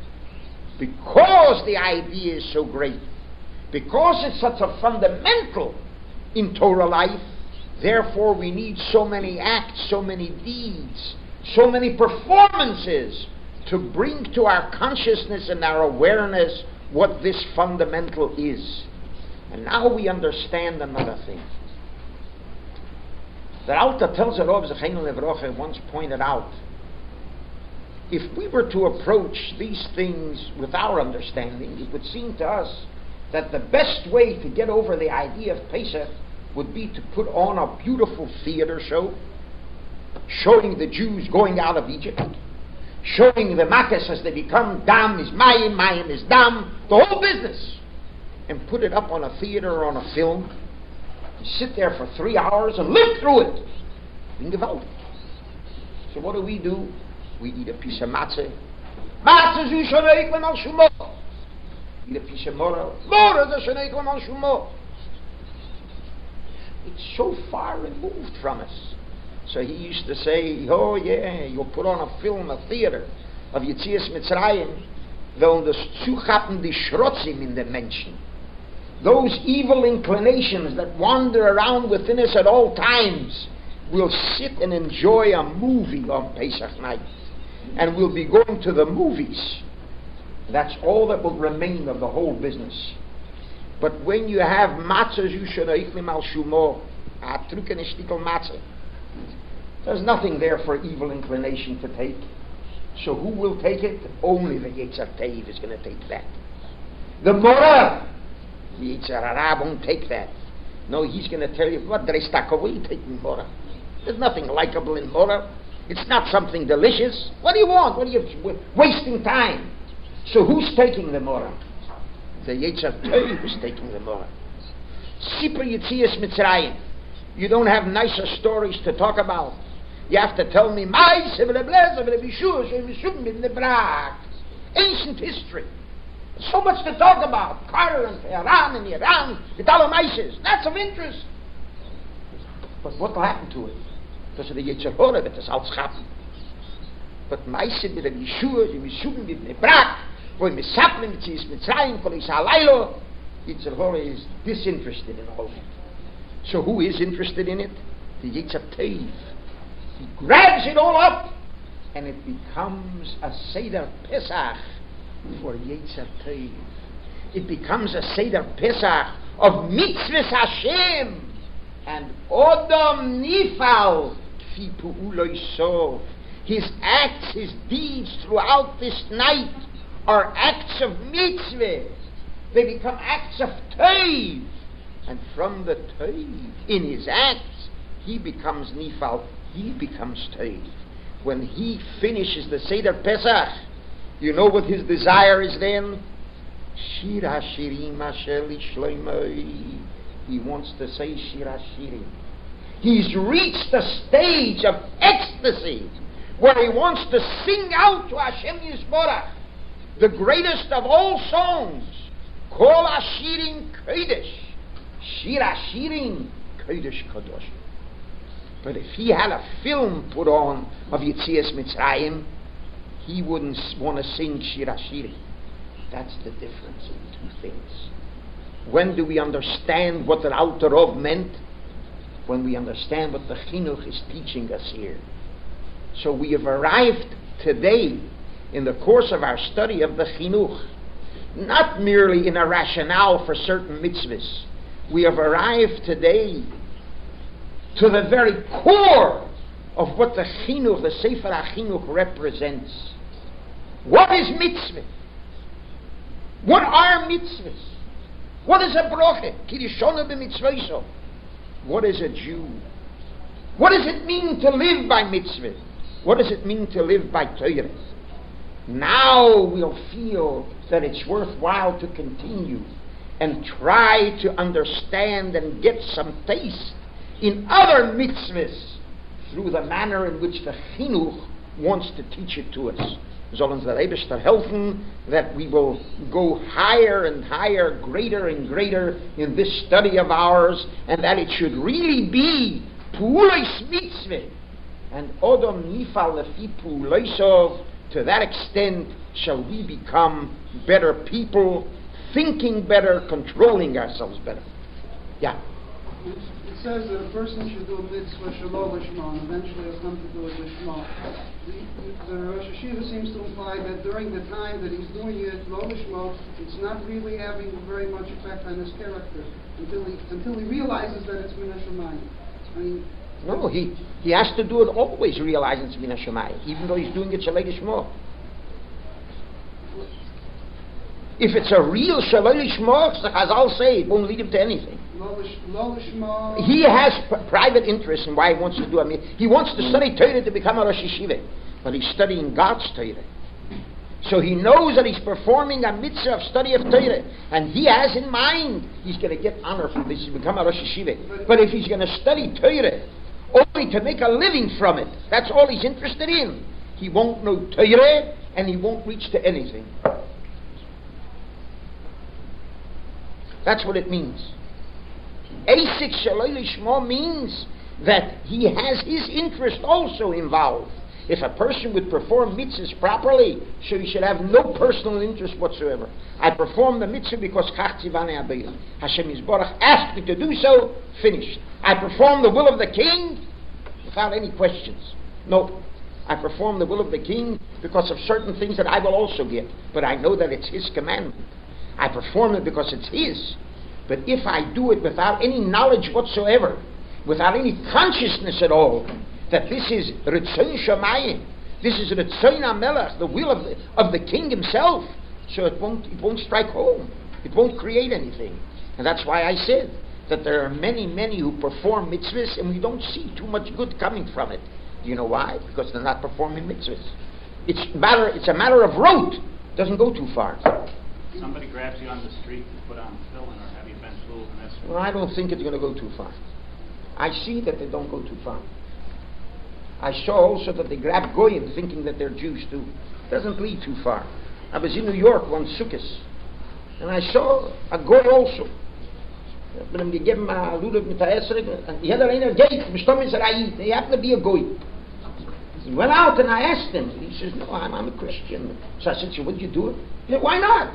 Because the idea is so great. Because it's such a fundamental in Torah life, therefore we need so many acts, so many deeds, so many performances to bring to our consciousness and our awareness what this fundamental is. And now we understand another thing. The Alta tells it, Rav Zechariah Levroche once pointed out, if we were to approach these things with our understanding, it would seem to us that the best way to get over the idea of Pesach would be to put on a beautiful theater show, showing the Jews going out of Egypt, showing the Makkos as they become Dam is Mayim, Mayim is Dam, the whole business, and put it up on a theater or on a film. You sit there for three hours and live through it. So what do we do? We eat a piece of matzah. Matzah zu shoneik lemal shumo. Eat a piece of mora. Mora zu shoneik lemal shumo. It's so far removed from us. So he used to say, oh yeah, you'll put on a film, a theater of Yetzias Mitzrayim, though the zuchappen die Schrotzim in the Menschen. Those evil inclinations that wander around within us at all times will sit and enjoy a movie on Pesach night. And we'll be going to the movies. That's all that will remain of the whole business. But when you have matzah zushaneiklim al shumo, a truken shtikel matzah, there's nothing there for evil inclination to take. So who will take it? Only the Yetzer Teiv is going to take that. The Morah, the Yetzer Hara won't take that. No, he's going to tell you, what, Dreistaka, what are you taking Morah? There's nothing likable in Morah. It's not something delicious. What do you want? What are you wasting time? So who's taking the Morah? The Yetzer Teiv is taking the Morah. Sipur Yetzias Mitzrayim. You don't have nicer stories to talk about. You have to tell me ancient history. So much to talk about. Carter and Iran and Iran, the Dalmatians. That's of interest. But what will happen to it? Because of the Yetzer Hora, that is alles schappen. But meistens mit der Yeshua, die Mishuben mit Nebrak, wo im Misappeln mit Zis Mitzrayim, Kol Isa Lailo, Yetzer Hora is disinterested in all that. So who is interested in it? The Yetzer Teiv. He grabs it all up, and it becomes a Seder Pesach for Yetzer Teiv. It becomes a Seder Pesach of Mitzvahs Hashem, and Odom Nifal Kfi Pu'uloi Sov. His acts, his deeds throughout this night are acts of mitzvah. They become acts of teiv. And from the teiv, in his acts, he becomes nifal. He becomes teiv. When he finishes the Seder Pesach, you know what his desire is then? Shir HaShirim Asher Lishloimoi. He wants to say Shir HaShirim. He's reached a stage of ecstasy where he wants to sing out to Hashem Yisborach, the greatest of all songs, Kol Ashirim Kodesh, Shir Ashirim Kodesh Kadosh. But if he had a film put on of Yetzias Mitzrayim, he wouldn't want to sing Shir Ashirim. That's the difference in two things. When do we understand what the Alter Rov meant? When we understand what the Chinuch is teaching us here. So we have arrived today in the course of our study of the Chinuch, not merely in a rationale for certain mitzvahs. We have arrived today to the very core of what the Chinuch, the Sefer HaChinuch represents. What is mitzvah? What are mitzvahs? What is a broche? Kirishonu b'mitzvayso. What is a Jew? What does it mean to live by mitzvah? What does it mean to live by Torah? Now we'll feel that it's worthwhile to continue and try to understand and get some taste in other mitzvahs through the manner in which the Chinuch wants to teach it to us. Soll uns der Eibishter helfen that we will go higher and higher, greater and greater in this study of ours, and that it should really be Pu'ulos Mitzvah and Odom Nifal Lefi Pu'ulosov. To that extent shall we become better people, thinking better, controlling ourselves better. Yeah. It says that a person should do a mitzvah shalom lishma, and eventually has come to do it lishma. The, the Rosh Hashiva seems to imply that during the time that he's doing it lo lishma, it's not really having very much effect on his character until he until he realizes that it's min hashamayim. I mean, no, he he has to do it always, realizing it's min hashamayim, even though he's doing it shalei lishma. If it's a real shalei lishma, the Chazal say it won't lead him to anything. He has p- private interest in why he wants to do it. He wants to study Torah to become a Rosh Yeshiva, but he's studying God's Torah. So he knows that he's performing a mitzvah of study of Torah, and he has in mind he's going to get honor from this, to become a Rosh Yeshiva. But if he's going to study Torah only to make a living from it, that's all he's interested in, he won't know Torah, and he won't reach to anything. That's what it means. Asik Shalei Lishma means that he has his interest also involved. If a person would perform mitzvahs properly, so he should have no personal interest whatsoever. I perform the mitzvah because Kach Tzivane Abayla. Hashem Yisborach asked me to do so, finished. I perform the will of the king without any questions. No, I perform the will of the king because of certain things that I will also get. But I know that it's his commandment. I perform it because it's his. But if I do it without any knowledge whatsoever, without any consciousness at all, that this is Ritzon Shamayim, this is Ritzon HaMelech, the will of the, of the king himself, so it won't, it won't strike home. It won't create anything. And that's why I said that there are many, many who perform mitzvahs and we don't see too much good coming from it. Do you know why? Because they're not performing mitzvahs. It's, matter, it's a matter of rote. It doesn't go too far. Somebody grabs you on the street and put on tefillin or have you been fooled and that's well, I don't think it's going to go too far. I see that they don't go too far. I saw also that they grab goyim thinking that they're Jews too. It doesn't lead too far. I was in New York one Sukkot, And I saw a goy also. Ich hab ihm gegeben a Lulav mit der Esrog, and jeder einer geht, bestimmt ist er Ayid, he happened to be a goy. He went out and I asked him. He says, no, I'm, I'm a Christian. So I said, so would you do it? He said, why not?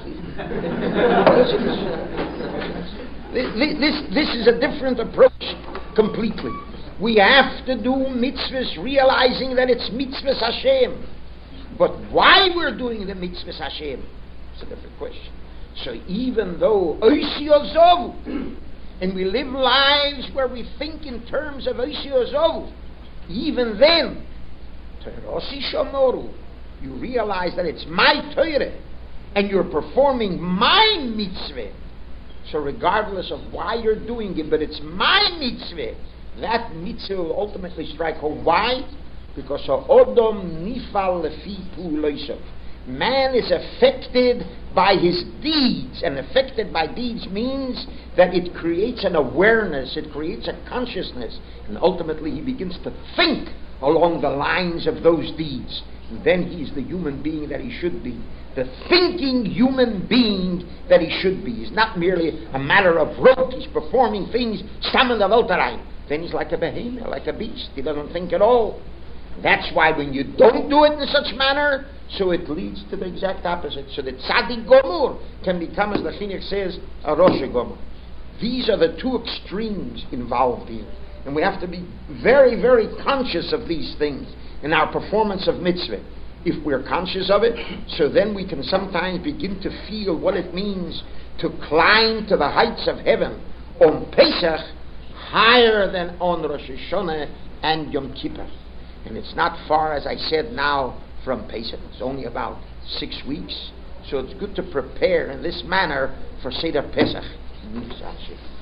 this, this, this is a different approach completely. We have to do mitzvahs realizing that it's mitzvahs Hashem. But why we're doing the mitzvahs Hashem, it's a different question. So even though Oisi Ozovu, and we live lives where we think in terms of Oisi Ozovu, even then, Terosi Shomoru, you realize that it's my Torah, and you're performing my mitzvah. So regardless of why you're doing it, but it's my mitzvah, that mitzvah will ultimately strike home. Why? Because Odom nifal lefi puloisov. Man is affected by his deeds, and affected by deeds means that it creates an awareness, it creates a consciousness, and ultimately he begins to think along the lines of those deeds. And then he's the human being that he should be. The thinking human being that he should be. He's not merely a matter of rote, he's performing things, stammen der Welt rein. Then he's like a behemoth, like a beast. He doesn't think at all. That's why when you don't do it in such manner, so it leads to the exact opposite. So that Tzaddik Gomur can become, as the Chinuch says, a Rosh Gomur. These are the two extremes involved here. And we have to be very, very conscious of these things in our performance of mitzvah. If we're conscious of it, so then we can sometimes begin to feel what it means to climb to the heights of heaven on Pesach higher than on Rosh Hashanah and Yom Kippur. And it's not far, as I said now, from Pesach. It's only about six weeks. So it's good to prepare in this manner for Seder Pesach.